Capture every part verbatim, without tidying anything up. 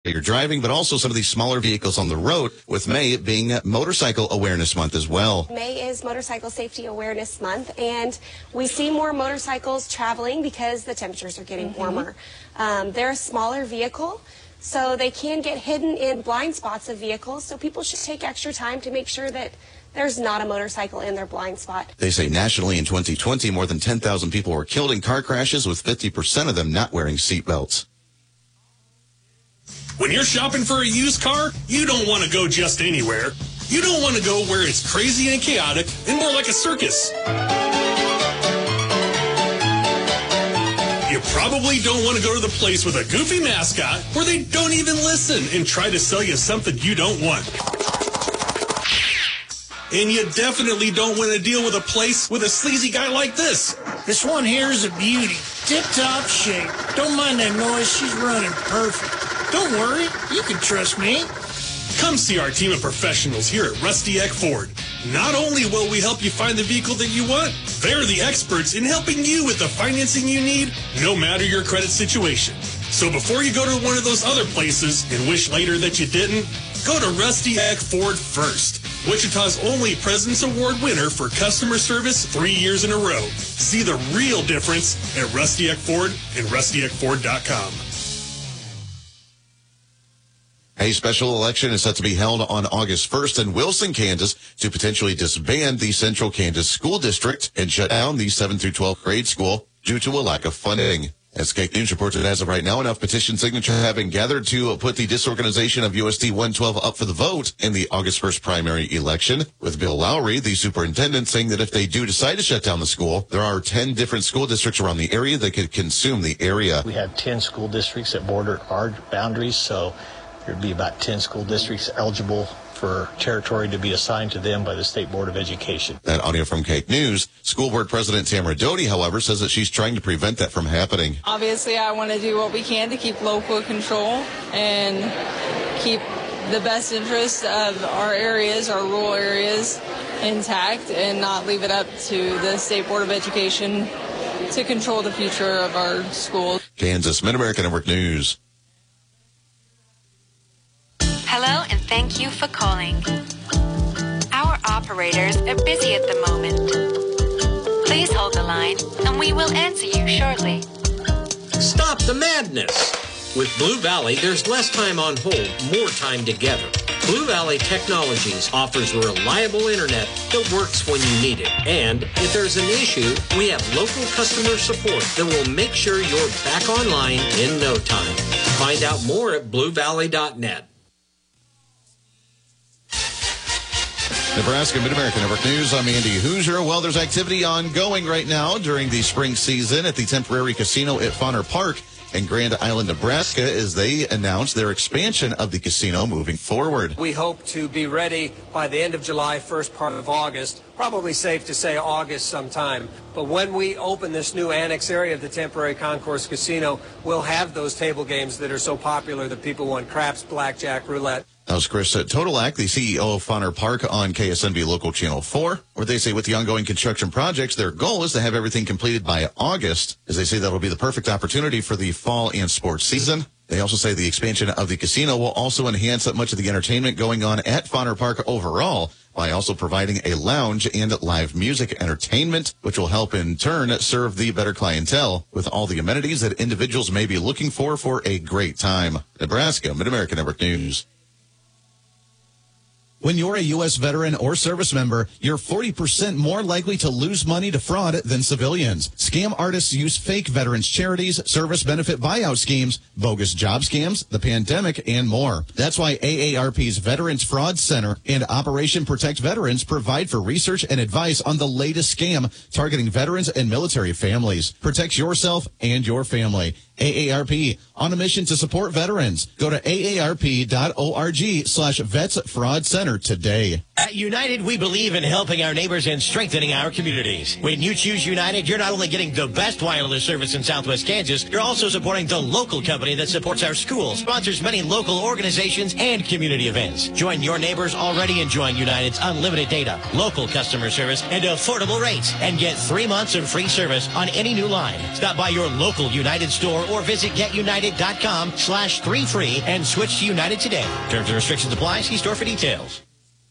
you're driving, but also some of these smaller vehicles on the road, with May being Motorcycle Awareness Month as well. May is Motorcycle Safety Awareness Month, and we see more motorcycles traveling because the temperatures are getting mm-hmm. warmer. Um, they're a smaller vehicle, so they can get hidden in blind spots of vehicles, so people should take extra time to make sure that there's not a motorcycle in their blind spot. They say nationally in twenty twenty, more than ten thousand people were killed in car crashes, with fifty percent of them not wearing seatbelts. When you're shopping for a used car, you don't want to go just anywhere. You don't want to go where it's crazy and chaotic and more like a circus. You probably don't want to go to the place with a goofy mascot where they don't even listen and try to sell you something you don't want. And you definitely don't want to deal with a place with a sleazy guy like this. This one here is a beauty. Tip-top shape. Don't mind that noise. She's running perfect. Don't worry, you can trust me. Come see our team of professionals here at Rusty Eck Ford. Not only will we help you find the vehicle that you want, they're the experts in helping you with the financing you need, no matter your credit situation. So before you go to one of those other places and wish later that you didn't, go to Rusty Eck Ford first. Wichita's only President's Award winner for customer service three years in a row. See the real difference at Rusty Eck Ford and rusty eck ford dot com. A special election is set to be held on August first in Wilson, Kansas, to potentially disband the Central Kansas School District and shut down the seventh through twelfth grade school due to a lack of funding. As Cake News reports, that as of right now, enough petition signatures have been gathered to put the disorganization of U S D one twelve up for the vote in the August first primary election, with Bill Lowry, the superintendent, saying that if they do decide to shut down the school, there are ten different school districts around the area that could consume the area. We have ten school districts that border our boundaries, so there'd be about ten school districts eligible for territory to be assigned to them by the State Board of Education. That audio from Cake News. School Board President Tamara Doty, however, says that she's trying to prevent that from happening. Obviously, I want to do what we can to keep local control and keep the best interests of our areas, our rural areas, intact, and not leave it up to the State Board of Education to control the future of our schools. Kansas Mid-America Network News. Hello, and thank you for calling. Our operators are busy at the moment. Please hold the line, and we will answer you shortly. Stop the madness! With Blue Valley, there's less time on hold, more time together. Blue Valley Technologies offers reliable internet that works when you need it. And if there's an issue, we have local customer support that will make sure you're back online in no time. Find out more at blue valley dot net. Nebraska Mid-America Network News. I'm Andy Hoosier. Well, there's activity ongoing right now during the spring season at the temporary casino at Fauner Park in Grand Island, Nebraska, as they announce their expansion of the casino moving forward. We hope to be ready by the end of July, first part of August. Probably safe to say August sometime. But when we open this new annex area of the temporary concourse casino, we'll have those table games that are so popular that people want: craps, blackjack, roulette. That was Chris Totolak, the C E O of Fauner Park, on K S N B Local Channel four, where they say with the ongoing construction projects, their goal is to have everything completed by August, as they say that'll be the perfect opportunity for the fall and sports season. They also say the expansion of the casino will also enhance much of the entertainment going on at Fauner Park overall, by also providing a lounge and live music entertainment, which will help in turn serve the better clientele with all the amenities that individuals may be looking for for a great time. Nebraska Mid-America Network News. When you're a U S veteran or service member, you're forty percent more likely to lose money to fraud than civilians. Scam artists use fake veterans charities, service benefit buyout schemes, bogus job scams, the pandemic, and more. That's why A A R P's Veterans Fraud Center and Operation Protect Veterans provide for research and advice on the latest scam targeting veterans and military families. Protect yourself and your family. A A R P, on a mission to support veterans. Go to A A R P dot org slash vets fraud center today. At United, we believe in helping our neighbors and strengthening our communities. When you choose United, you're not only getting the best wireless service in Southwest Kansas, you're also supporting the local company that supports our schools, sponsors many local organizations, and community events. Join your neighbors already enjoying United's unlimited data, local customer service, and affordable rates, and get three months of free service on any new line. Stop by your local United store or visit getunited.com slash three free and switch to United today. Terms and restrictions apply. See store for details.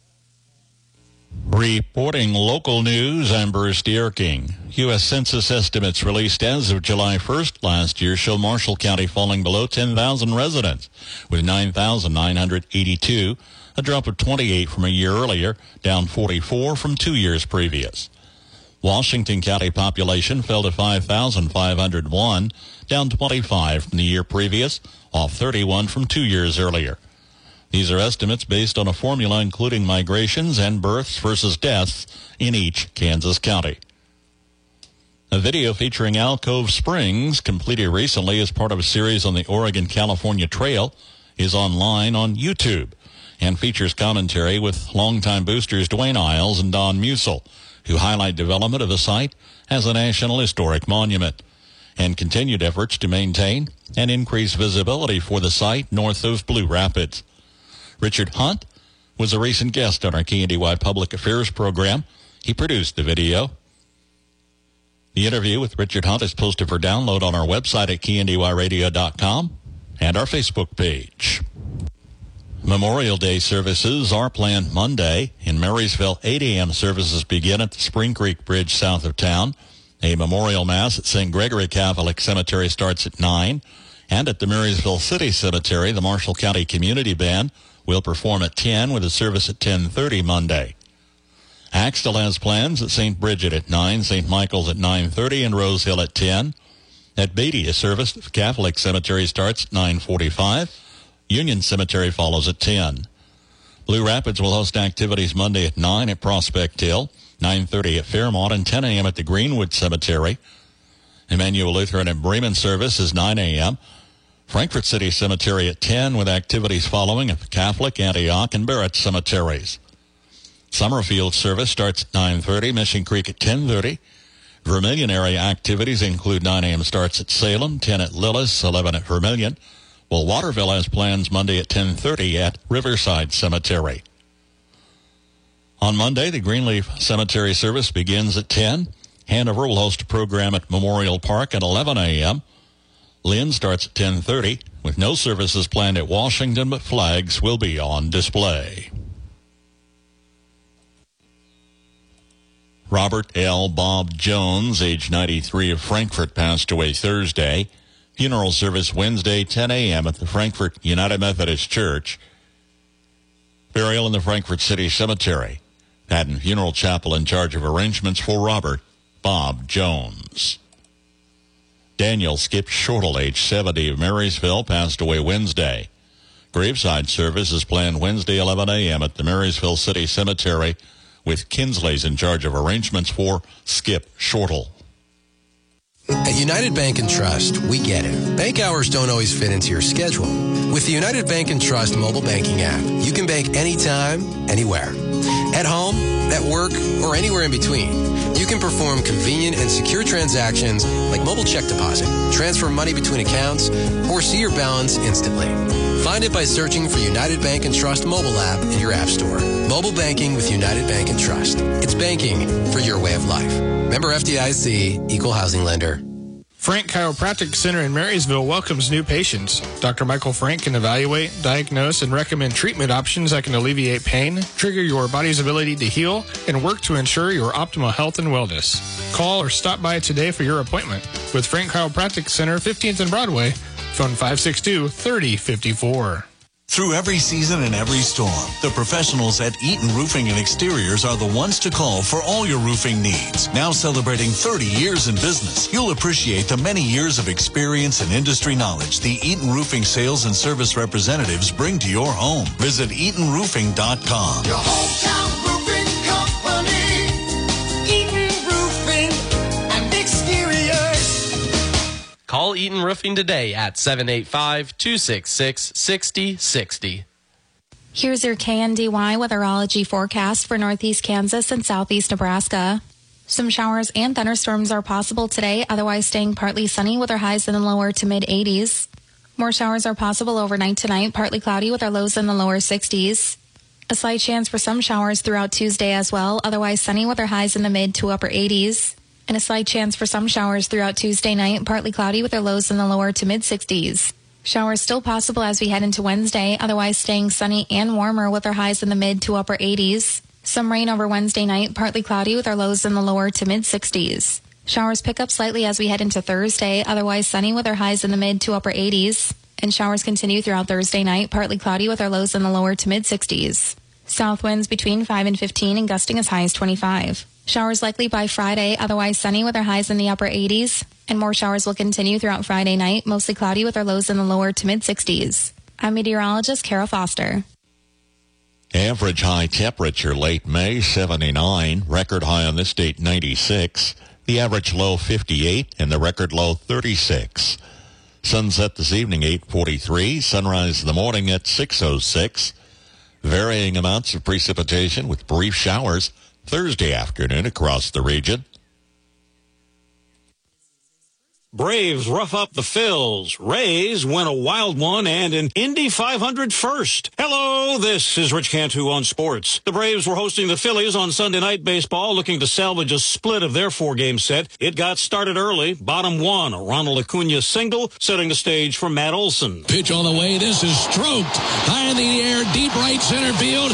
Reporting local news, I'm Bruce Dierking. U S Census estimates released as of July first last year show Marshall County falling below ten thousand residents, with nine thousand nine hundred eighty-two, a drop of twenty-eight from a year earlier, down forty-four from two years previous. Washington County population fell to five thousand five hundred one, down twenty-five from the year previous, off thirty-one from two years earlier. These are estimates based on a formula including migrations and births versus deaths in each Kansas county. A video featuring Alcove Springs, completed recently as part of a series on the Oregon-California Trail, is online on YouTube and features commentary with longtime boosters Dwayne Isles and Don Musel, who highlight development of the site as a National Historic Monument and continued efforts to maintain and increase visibility for the site north of Blue Rapids. Richard Hunt was a recent guest on our K N D Y Public Affairs program. He produced the video. The interview with Richard Hunt is posted for download on our website at K N D Y radio dot com and our Facebook page. Memorial Day services are planned Monday. In Marysville, eight a.m. services begin at the Spring Creek Bridge south of town. A memorial mass at Saint Gregory Catholic Cemetery starts at nine. And at the Marysville City Cemetery, the Marshall County Community Band will perform at ten with a service at ten thirty Monday. Axtell has plans at Saint Bridget at nine, Saint Michael's at nine thirty, and Rose Hill at ten. At Beatty, a service at Catholic Cemetery starts at nine forty-five. Union Cemetery follows at ten. Blue Rapids will host activities Monday at nine at Prospect Hill, nine thirty at Fairmont, and ten a.m. at the Greenwood Cemetery. Emmanuel Lutheran and Bremen service is nine a.m. Frankfort City Cemetery at ten, with activities following at the Catholic, Antioch, and Barrett cemeteries. Summerfield service starts at nine thirty, Mission Creek at ten thirty. Vermilion area activities include nine a.m. starts at Salem, ten at Lillis, eleven at Vermilion. While Waterville has plans Monday at ten thirty at Riverside Cemetery. On Monday, the Greenleaf Cemetery service begins at ten. Hanover will host a program at Memorial Park at eleven a.m. Lynn starts at ten thirty, with no services planned at Washington, but flags will be on display. Robert L. Bob Jones, age ninety-three, of Frankfort, passed away Thursday. Funeral service Wednesday, ten a.m. at the Frankfort United Methodist Church. Burial in the Frankfort City Cemetery. Patton Funeral Chapel in charge of arrangements for Robert Bob Jones. Daniel Skip Shortle, age seventy, of Marysville, passed away Wednesday. Graveside service is planned Wednesday, eleven a.m. at the Marysville City Cemetery, with Kinsley's in charge of arrangements for Skip Shortle. At United Bank and Trust, we get it. Bank hours don't always fit into your schedule. With the United Bank and Trust mobile banking app, you can bank anytime, anywhere. At home, at work, or anywhere in between. You can perform convenient and secure transactions like mobile check deposit, transfer money between accounts, or see your balance instantly. Find it by searching for United Bank and Trust mobile app in your app store. Mobile banking with United Bank and Trust. It's banking for your way of life. Member F D I C, Equal Housing Lender. Frank Chiropractic Center in Marysville welcomes new patients. Doctor Michael Frank can evaluate, diagnose, and recommend treatment options that can alleviate pain, trigger your body's ability to heal, and work to ensure your optimal health and wellness. Call or stop by today for your appointment. With Frank Chiropractic Center, fifteenth and Broadway, phone five six two, three oh five four. Through every season and every storm, the professionals at Eaton Roofing and Exteriors are the ones to call for all your roofing needs. Now celebrating thirty years in business, you'll appreciate the many years of experience and industry knowledge the Eaton Roofing sales and service representatives bring to your home. Visit eaton roofing dot com. Your hometown roofing company, Eaton Roofing and Exteriors. Call Eaton Roofing today at seven eight five, two six six, six oh six oh. Here's your K N D Y weatherology forecast for northeast Kansas and southeast Nebraska. Some showers and thunderstorms are possible today, otherwise staying partly sunny with our highs in the lower to mid eighties. More showers are possible overnight tonight, partly cloudy with our lows in the lower sixties. A slight chance for some showers throughout Tuesday as well, otherwise sunny with our highs in the mid to upper eighties. And a slight chance for some showers throughout Tuesday night, partly cloudy with our lows in the lower to mid sixties. Showers still possible as we head into Wednesday, otherwise staying sunny and warmer with our highs in the mid to upper eighties. Some rain over Wednesday night, partly cloudy with our lows in the lower to mid sixties. Showers pick up slightly as we head into Thursday, otherwise sunny with our highs in the mid to upper eighties. And showers continue throughout Thursday night, partly cloudy with our lows in the lower to mid sixties. South winds between five and fifteen and gusting as high as twenty-five. Showers likely by Friday, otherwise sunny with our highs in the upper eighties. And more showers will continue throughout Friday night, mostly cloudy with our lows in the lower to mid sixties. I'm meteorologist Carol Foster. Average high temperature late May, seventy-nine. Record high on this date, ninety-six. The average low, fifty-eight, and the record low, thirty-six. Sunset this evening, eight forty-three. Sunrise in the morning at six oh six. Varying amounts of precipitation with brief showers Thursday afternoon across the region. Braves rough up the Phils. Rays win a wild one and an Indy five hundred first. Hello, this is Rich Cantu on sports. The Braves were hosting the Phillies on Sunday Night Baseball, looking to salvage a split of their four-game set. It got started early. Bottom one, a Ronald Acuna single, setting the stage for Matt Olson. Pitch on the way. This is stroked. High in the air, deep right center field.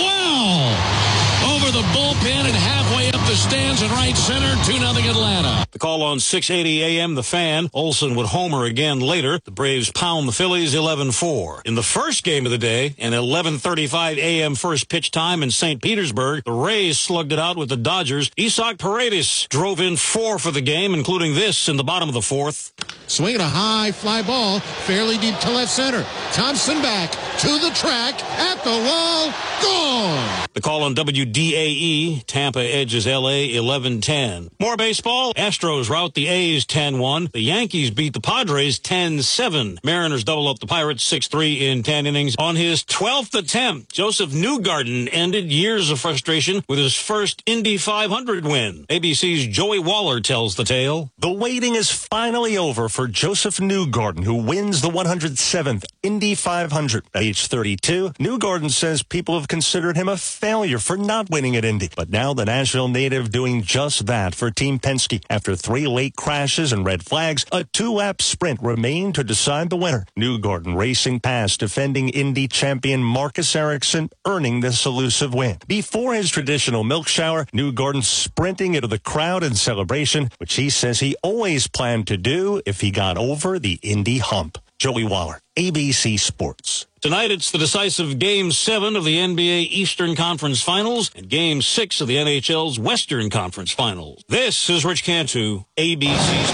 Wow! Over the bullpen and halfway up the stands in right center, two nothing Atlanta. The call on six eighty A M, The Fan. Olson would homer again later. The Braves pound the Phillies eleven four. In the first game of the day, an eleven thirty-five A M first pitch time in Saint Petersburg, the Rays slugged it out with the Dodgers. Isaac Paredes drove in four for the game, including this in the bottom of the fourth. Swinging a high fly ball, fairly deep to left center. Thompson back to the track, at the wall, gone. The call on W D A E, Tampa edges L A eleven ten. More baseball, Astros rout the A's ten one. The Yankees beat the Padres ten seven. Mariners double up the Pirates six three in ten innings. On his twelfth attempt, Joseph Newgarden ended years of frustration with his first Indy five hundred win. A B C's Joey Waller tells the tale. The waiting is finally over for Joseph Newgarden, who wins the one hundred seventh Indy five hundred. At age thirty-two, Newgarden says people have considered him a failure for not winning at Indy. But now the Nashville native doing just that for Team Penske. After three late crashes and red flags, a two-lap sprint remained to decide the winner. Newgarden racing past defending Indy champion Marcus Ericsson, earning this elusive win. Before his traditional milk shower, Newgarden sprinting into the crowd in celebration, which he says he always planned to do if he got over the Indy hump. Joey Waller, A B C Sports. Tonight, it's the decisive Game seven of the N B A Eastern Conference Finals and Game six of the N H L's Western Conference Finals. This is Rich Cantu, A B C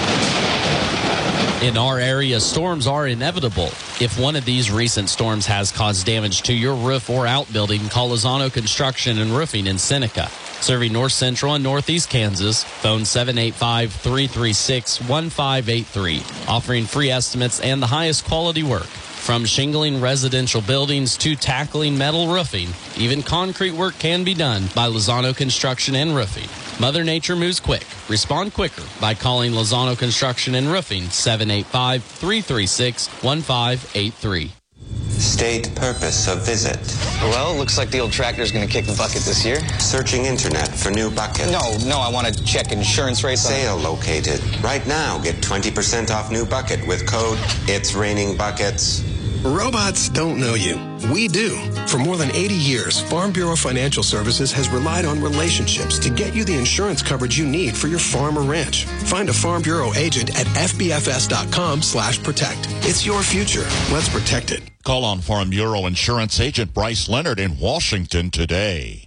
Sports. In our area, storms are inevitable. If one of these recent storms has caused damage to your roof or outbuilding, call Lozano Construction and Roofing in Seneca. Serving north central and northeast Kansas, phone seven eight five, three three six, one five eight three. Offering free estimates and the highest quality work. From shingling residential buildings to tackling metal roofing, even concrete work can be done by Lozano Construction and Roofing. Mother Nature moves quick. Respond quicker by calling Lozano Construction and Roofing, seven eight five, three three six, one five eight three. State purpose of visit. Well, looks like the old tractor's going to kick the bucket this year. Searching internet for new bucket. No, no, I want to check insurance rates. Sale located. Right now, get twenty percent off new bucket with code It's Raining Buckets. Robots don't know you. We do. For more than eighty years, Farm Bureau Financial Services has relied on relationships to get you the insurance coverage you need for your farm or ranch. Find a Farm Bureau agent at f b f s dot com slash protect. It's your future. Let's protect it. Call on Farm Bureau Insurance Agent Bryce Leonard in Washington today.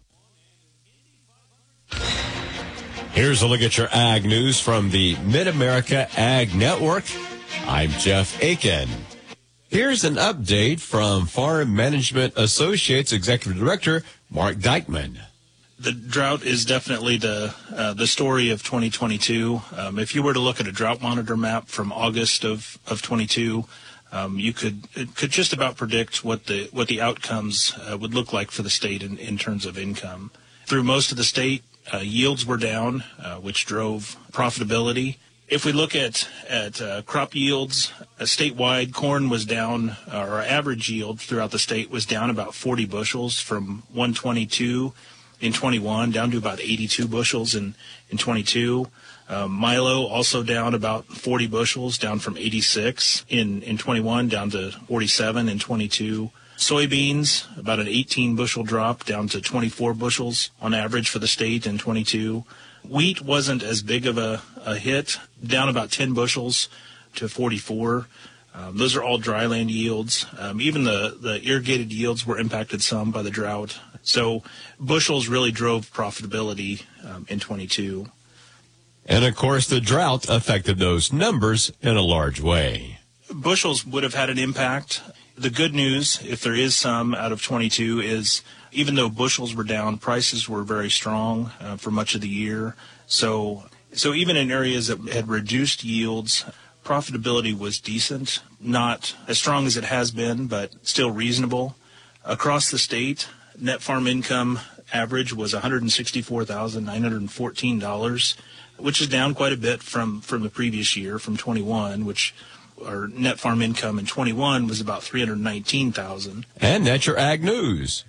Here's a look at your ag news from the Mid-America Ag Network. I'm Jeff Aiken. Here's an update from Farm Management Associates Executive Director Mark Dykman. The drought is definitely the uh, the story of twenty twenty-two. Um, if you were to look at a drought monitor map from August of, of twenty-two, um, you could it could just about predict what the what the outcomes uh, would look like for the state in, in terms of income. Through most of the state, uh, yields were down, uh, which drove profitability. If we look at at uh, crop yields, uh, statewide, corn was down. Uh, our average yield throughout the state was down about forty bushels from one twenty-two in twenty-one down to about eighty-two bushels in in twenty-two. Uh, Milo also down about forty bushels, down from eighty-six in, in twenty-one, down to forty-seven in twenty-two. Soybeans, about an eighteen bushel drop, down to twenty-four bushels on average for the state in twenty-two. Wheat wasn't as big of a, a hit, down about ten bushels to forty-four. Um, those are all dryland yields. Um, even the, the irrigated yields were impacted some by the drought. So bushels really drove profitability um, in twenty-two. And, of course, the drought affected those numbers in a large way. Bushels would have had an impact. The good news, if there is some out of twenty-two, is even though bushels were down, prices were very strong uh, for much of the year. So, so even in areas that had reduced yields, profitability was decent. Not as strong as it has been, but still reasonable. Across the state, net farm income average was one hundred sixty-four thousand nine hundred fourteen dollars, which is down quite a bit from, from the previous year, from twenty-one, which our net farm income in twenty-one was about three hundred nineteen thousand dollars. And that's your Ag News.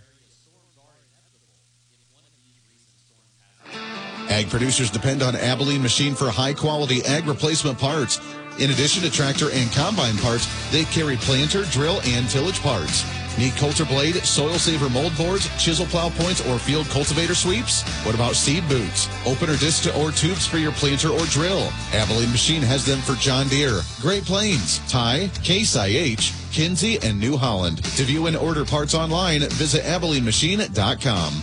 Ag producers depend on Abilene Machine for high-quality ag replacement parts. In addition to tractor and combine parts, they carry planter, drill, and tillage parts. Need Coulter blade, soil saver mold boards, chisel plow points, or field cultivator sweeps? What about seed boots, opener disc or tubes for your planter or drill? Abilene Machine has them for John Deere, Great Plains, Ty, Case I H, Kinsey, and New Holland. To view and order parts online, visit Abilene Machine dot com.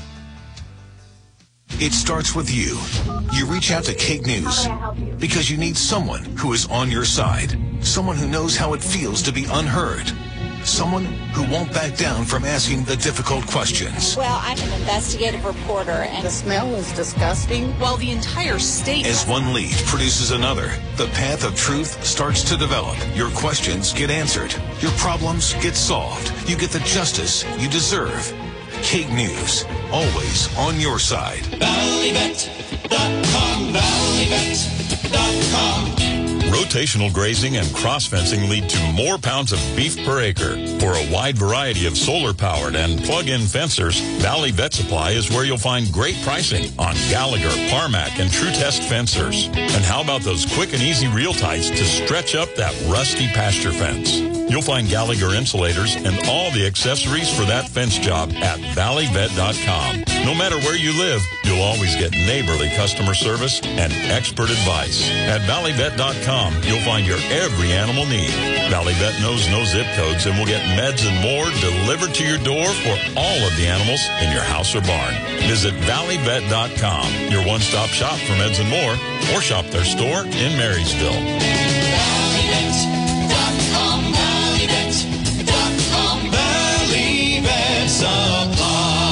It starts with you. You reach out to Kate News because you need someone who is on your side, someone who knows how it feels to be unheard, someone who won't back down from asking the difficult questions. Well, I'm an investigative reporter, and the smell was disgusting. Well, the entire state... As one lead produces another, the path of truth starts to develop. Your questions get answered. Your problems get solved. You get the justice you deserve. Kate News, always on your side. Valley Vet dot com, Valley Vet dot com. Rotational grazing and cross fencing lead to more pounds of beef per acre. For a wide variety of solar-powered and plug-in fencers, Valley Vet Supply is where you'll find great pricing on Gallagher, Parmac, and True Test fencers. And how about those quick and easy reel tights to stretch up that rusty pasture fence? You'll find Gallagher insulators and all the accessories for that fence job at Valley Vet dot com. No matter where you live, you'll always get neighborly customer service and expert advice. At Valley Vet dot com, you'll find your every animal need. Valley Vet knows no zip codes and will get meds and more delivered to your door for all of the animals in your house or barn. Visit Valley Vet dot com, your one-stop shop for meds and more, or shop their store in Marysville. Valley Vet dot com, Valley Vet dot com, Valley Vet Supply.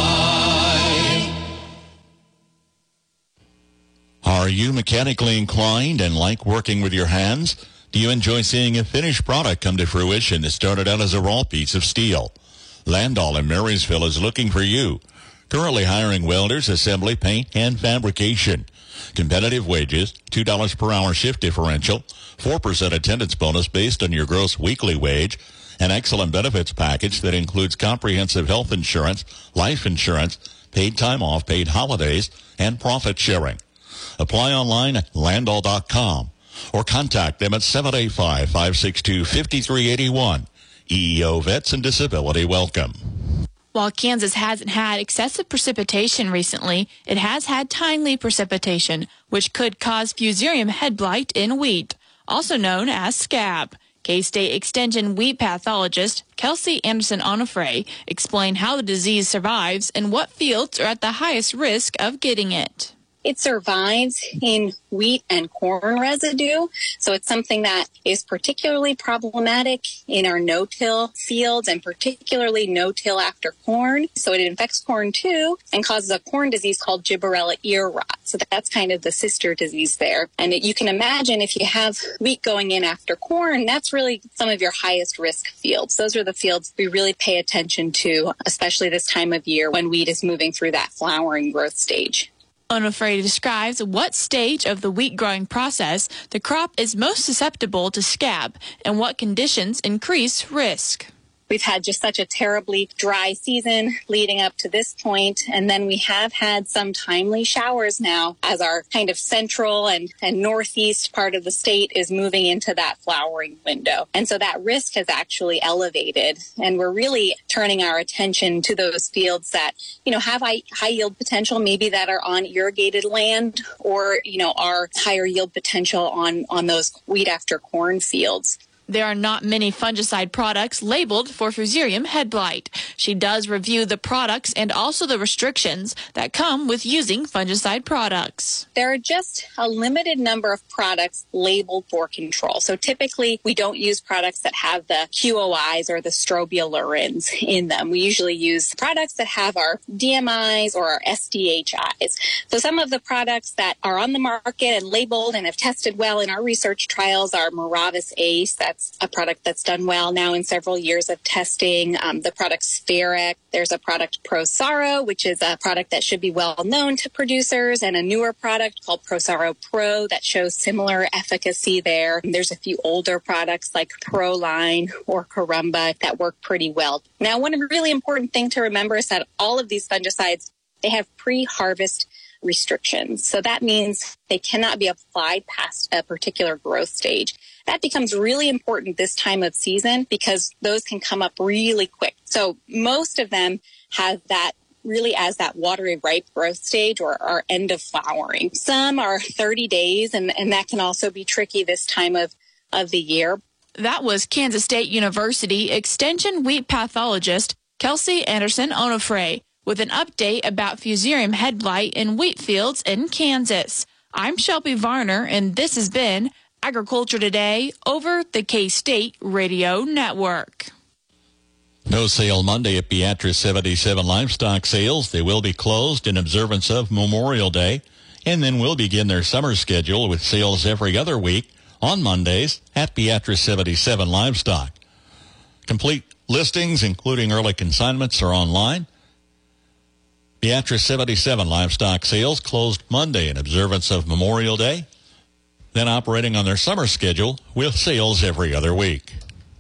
Are you mechanically inclined and like working with your hands? Do you enjoy seeing a finished product come to fruition that started out as a raw piece of steel? Landall in Marysville is looking for you. Currently hiring welders, assembly, paint, and fabrication. Competitive wages, two dollars per hour shift differential, four percent attendance bonus based on your gross weekly wage, an excellent benefits package that includes comprehensive health insurance, life insurance, paid time off, paid holidays, and profit sharing. Apply online at landall dot com or contact them at seven eight five, five six two, five three eight one. E E O Vets and Disability Welcome. While Kansas hasn't had excessive precipitation recently, it has had timely precipitation, which could cause fusarium head blight in wheat, also known as scab. K-State Extension wheat pathologist Kelsey Anderson-Onofre explained how the disease survives and what fields are at the highest risk of getting it. It survives in wheat and corn residue, so it's something that is particularly problematic in our no-till fields and particularly no-till after corn. So it infects corn too and causes a corn disease called gibberella ear rot. So that's kind of the sister disease there. And it, you can imagine if you have wheat going in after corn, that's really some of your highest risk fields. Those are the fields we really pay attention to, especially this time of year when wheat is moving through that flowering growth stage. Onofre describes what stage of the wheat growing process the crop is most susceptible to scab and what conditions increase risk. We've had just such a terribly dry season leading up to this point, and then we have had some timely showers now as our kind of central and, and northeast part of the state is moving into that flowering window. And so that risk has actually elevated, and we're really turning our attention to those fields that, you know, have high, high yield potential, maybe that are on irrigated land or, you know, are higher yield potential on, on those wheat after corn fields. There are not many fungicide products labeled for Fusarium head blight. She does review the products and also the restrictions that come with using fungicide products. There are just a limited number of products labeled for control. So typically we don't use products that have the Q O Is or the strobilurins in them. We usually use products that have our D M Is or our S D H Is. So some of the products that are on the market and labeled and have tested well in our research trials are Miravis Ace. That's a product that's done well now in several years of testing. Um, the product Spheric. There's a product Prosaro, which is a product that should be well known to producers, and a newer product called Prosaro Pro that shows similar efficacy there. And there's a few older products like Proline or Carumba that work pretty well. Now, one really important thing to remember is that all of these fungicides, they have pre-harvest restrictions. So that means they cannot be applied past a particular growth stage. That becomes really important this time of season because those can come up really quick. So most of them have that really as that watery ripe growth stage or, or end of flowering. Some are thirty days, and, and that can also be tricky this time of, of the year. That was Kansas State University Extension wheat pathologist Kelsey Anderson Onofre with an update about Fusarium head blight in wheat fields in Kansas. I'm Shelby Varner, and this has been Agriculture Today over the K-State Radio Network. No sale Monday at Beatrice seventy-seven Livestock Sales. They will be closed in observance of Memorial Day, and then will begin their summer schedule with sales every other week on Mondays at Beatrice seventy-seven Livestock. Complete listings, including early consignments, are online. Beatrice seventy-seven Livestock Sales closed Monday in observance of Memorial Day, then operating on their summer schedule with sales every other week.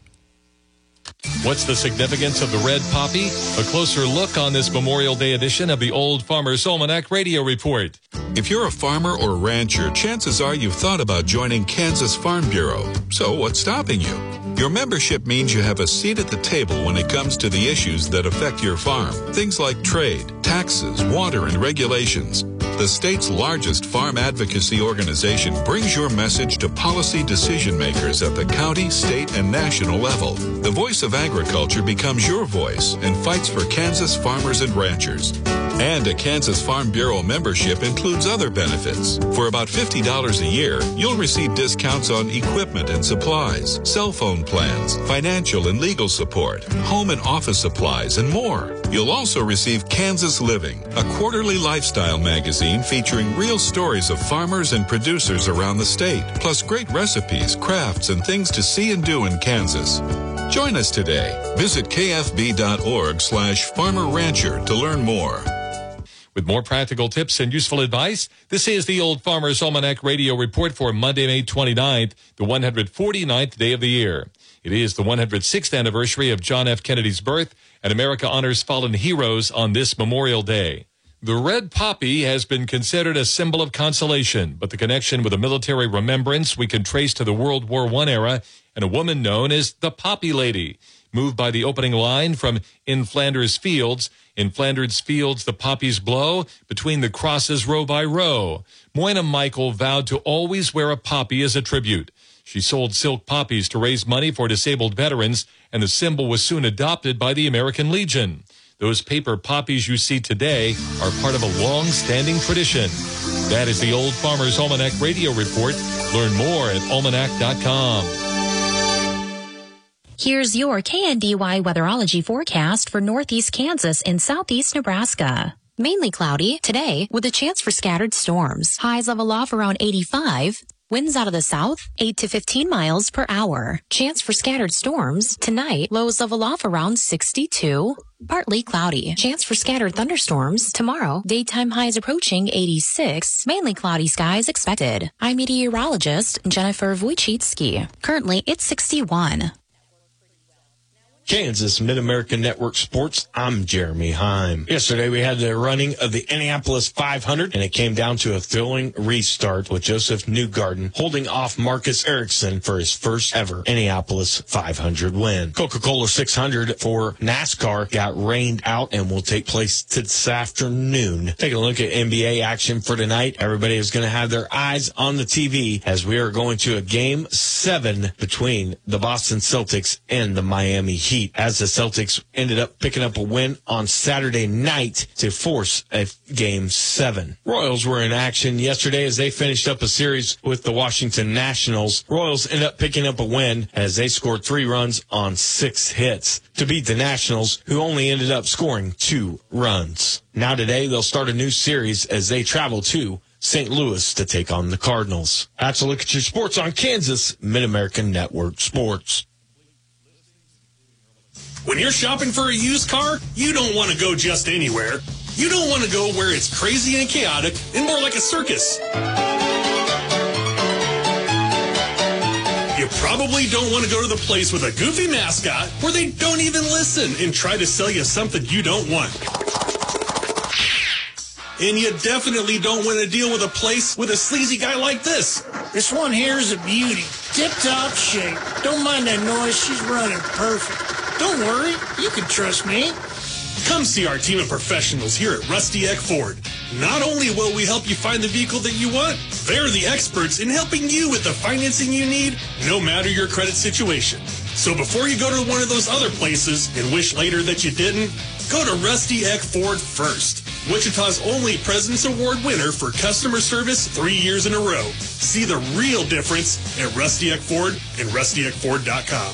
What's the significance of the red poppy? A closer look on this Memorial Day edition of the Old Farmer's Almanac Radio Report. If you're a farmer or rancher, chances are you've thought about joining Kansas Farm Bureau. So what's stopping you? Your membership means you have a seat at the table when it comes to the issues that affect your farm. Things like trade, taxes, water, and regulations. The state's largest farm advocacy organization brings your message to policy decision makers at the county, state, and national level. The voice of agriculture becomes your voice and fights for Kansas farmers and ranchers. And a Kansas Farm Bureau membership includes other benefits. For about fifty dollars a year, you'll receive discounts on equipment and supplies, cell phone plans, financial and legal support, home and office supplies, and more. You'll also receive Kansas Living, a quarterly lifestyle magazine featuring real stories of farmers and producers around the state, plus great recipes, crafts, and things to see and do in Kansas. Join us today. Visit kfb.org slash farmer rancher to learn more. With more practical tips and useful advice, this is the Old Farmer's Almanac Radio Report for Monday, May twenty-ninth, the one hundred forty-ninth day of the year. It is the one hundred sixth anniversary of John F. Kennedy's birth, and America honors fallen heroes on this Memorial Day. The red poppy has been considered a symbol of consolation, but the connection with a military remembrance we can trace to the World War One era and a woman known as the Poppy Lady. Moved by the opening line from In Flanders Fields, in Flanders Fields the poppies blow, between the crosses row by row. Moyna Michael vowed to always wear a poppy as a tribute. She sold silk poppies to raise money for disabled veterans, and the symbol was soon adopted by the American Legion. Those paper poppies you see today are part of a long-standing tradition. That is the Old Farmer's Almanac Radio Report. Learn more at almanac dot com. Here's your K N D Y weatherology forecast for northeast Kansas and southeast Nebraska. Mainly cloudy today with a chance for scattered storms. Highs level off around eighty-five. Winds out of the south, eight to fifteen miles per hour. Chance for scattered storms. Tonight, lows level off around sixty-two. Partly cloudy. Chance for scattered thunderstorms. Tomorrow, daytime highs approaching eighty-six. Mainly cloudy skies expected. I'm meteorologist Jennifer Wojcicki. Currently, it's sixty-one. Kansas Mid-American Network Sports, I'm Jeremy Heim. Yesterday we had the running of the Indianapolis five hundred, and it came down to a thrilling restart with Joseph Newgarden holding off Marcus Ericsson for his first ever Indianapolis five hundred win. Coca-Cola six hundred for NASCAR got rained out and will take place this afternoon. Take a look at N B A action for tonight. Everybody is going to have their eyes on the T V as we are going to a game seven between the Boston Celtics and the Miami Heat, as the Celtics ended up picking up a win on Saturday night to force a game seven. Royals were in action yesterday as they finished up a series with the Washington Nationals. Royals ended up picking up a win as they scored three runs on six hits to beat the Nationals, who only ended up scoring two runs. Now today they'll start a new series as they travel to Saint Louis to take on the Cardinals. That's a look at your sports on Kansas Mid-American Network Sports. When you're shopping for a used car, you don't want to go just anywhere. You don't want to go where it's crazy and chaotic and more like a circus. You probably don't want to go to the place with a goofy mascot where they don't even listen and try to sell you something you don't want. And you definitely don't want to deal with a place with a sleazy guy like this. This one here is a beauty. Tip-top shape. Don't mind that noise. She's running perfect. Don't worry. You can trust me. Come see our team of professionals here at Rusty Eck Ford. Not only will we help you find the vehicle that you want, they're the experts in helping you with the financing you need, no matter your credit situation. So before you go to one of those other places and wish later that you didn't, go to Rusty Eck Ford first. Wichita's only President's Award winner for customer service three years in a row. See the real difference at Rusty Eck Ford and rusty eck ford dot com.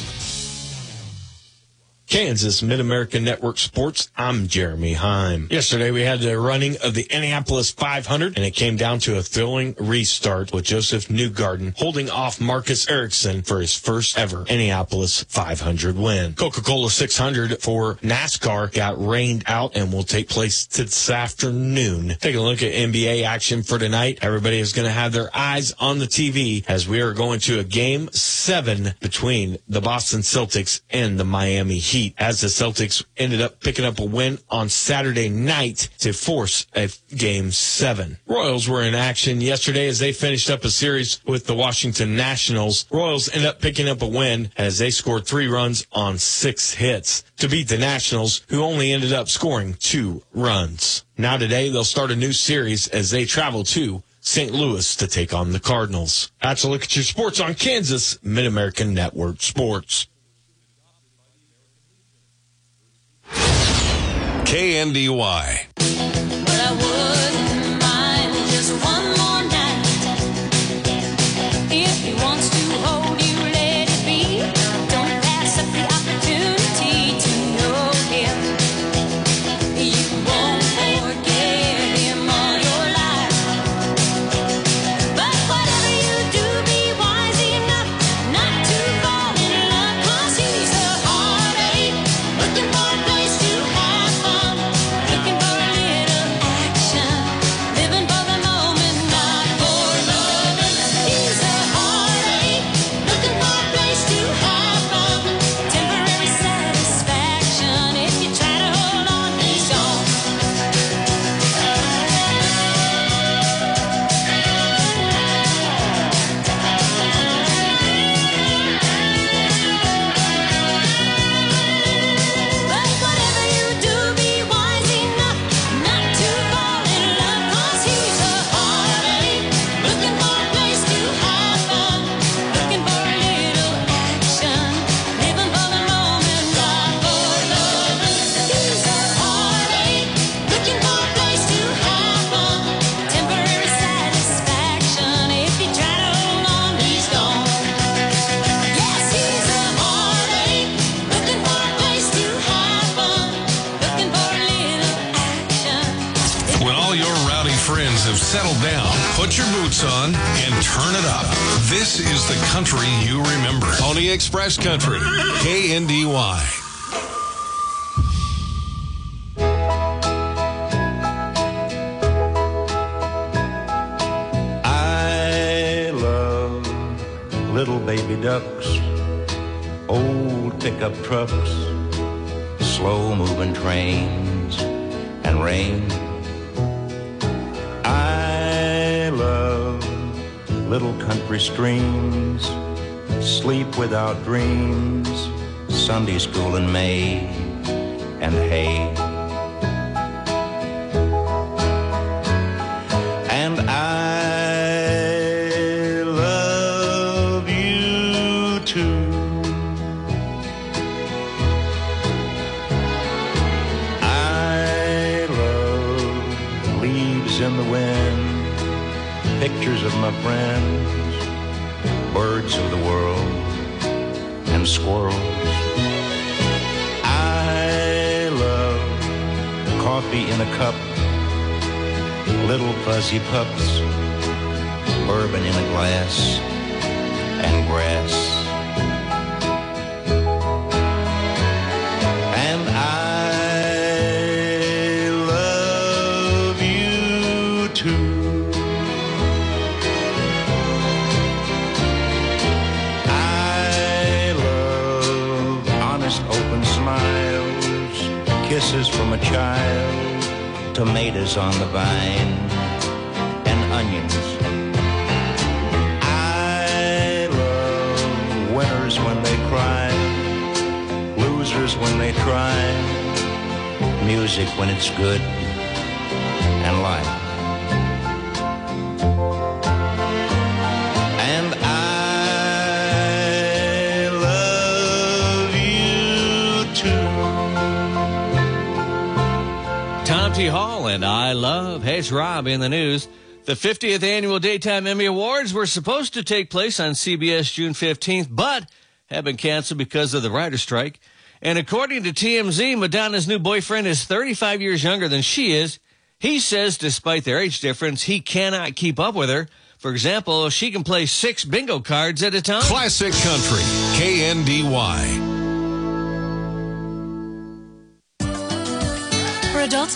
Kansas Mid-American Network Sports, I'm Jeremy Heim. Yesterday we had the running of the Indianapolis five hundred, and it came down to a thrilling restart with Joseph Newgarden holding off Marcus Ericsson for his first ever Indianapolis five hundred win. Coca-Cola six hundred for NASCAR got rained out and will take place this afternoon. Take a look at N B A action for tonight. Everybody is going to have their eyes on the T V as we are going to a game seven between the Boston Celtics and the Miami Heat, as the Celtics ended up picking up a win on Saturday night to force a game seven. Royals were in action yesterday as they finished up a series with the Washington Nationals. Royals ended up picking up a win as they scored three runs on six hits to beat the Nationals, who only ended up scoring two runs. Now today they'll start a new series as they travel to Saint Louis to take on the Cardinals. That's a look at your sports on Kansas Mid-American Network Sports. K N D Y. But I wouldn't mind just one more night. If he wants to hold you, let it be. Don't pass up the opportunity to know him. You won't forget him all your life. But whatever you do, be wise enough not to fall in love, 'cause he's a heartache, looking for a place to have fun, looking for a settle down, put your boots on, and turn it up. This is the country you remember. Pony Express Country, K N D Y. I love little baby ducks, old pickup trucks, slow-moving trains, and rain. I love little country streams, sleep without dreams, Sunday school in May, and hay. And I love you too. I love leaves in the wind, pictures of my friends, birds of the world, and squirrels. I love coffee in a cup, little fuzzy pups, bourbon in a glass, and grass. And I love you too. I love honest open smiles, kisses from a child, tomatoes on the vine, and onions. I love winners when they cry, losers when they try, music when it's good, and life. And I love you too. Tom T. Hall and I Love. Hey, it's Rob in the news. The fiftieth Annual Daytime Emmy Awards were supposed to take place on C B S June fifteenth, but have been canceled because of the writer's strike. And according to T M Z, Madonna's new boyfriend is thirty-five years younger than she is. He says despite their age difference, he cannot keep up with her. For example, she can play six bingo cards at a time. Classic Country, K N D Y. For adults